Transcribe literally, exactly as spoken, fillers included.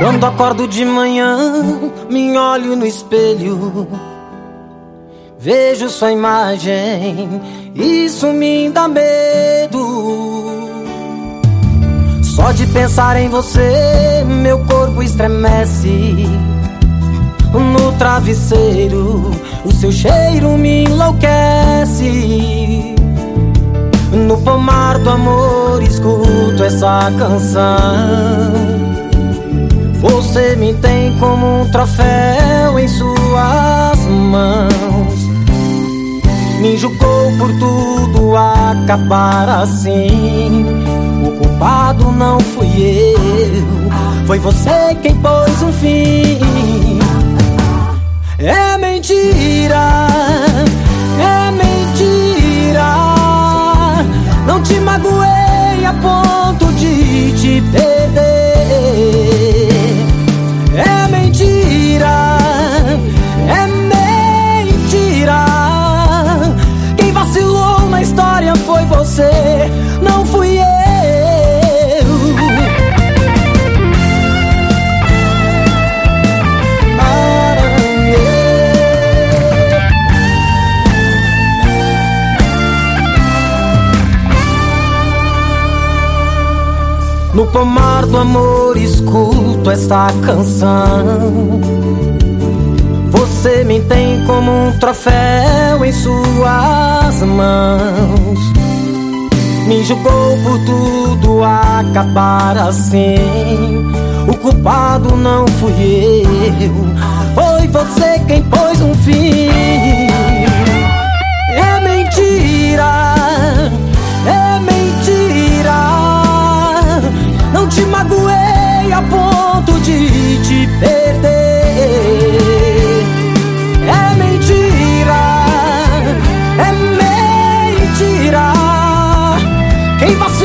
Quando acordo de manhã, me olho no espelho, vejo sua imagem, isso me dá medo. Só de pensar em você, meu corpo estremece. No travesseiro, o seu cheiro me enlouquece. No pomar do amor, escuto essa canção. Você me tem como um troféu em suas mãos. Me julgou por tudo acabar assim. O culpado não fui eu, foi você quem pôs um fim. É mentira, é mentira. Não te magoei a ponto de te perder. É mentira, é mentira. Quem vacilou na história foi você, não fui eu. No pomar do amor escuto esta canção. Você me tem como um troféu em suas mãos. Me julgou por tudo acabar assim. O culpado não fui eu, foi você quem pôs um fim. É mentira, é mentira. Não te magoei a ponto de te perder. É mentira, é mentira. Quem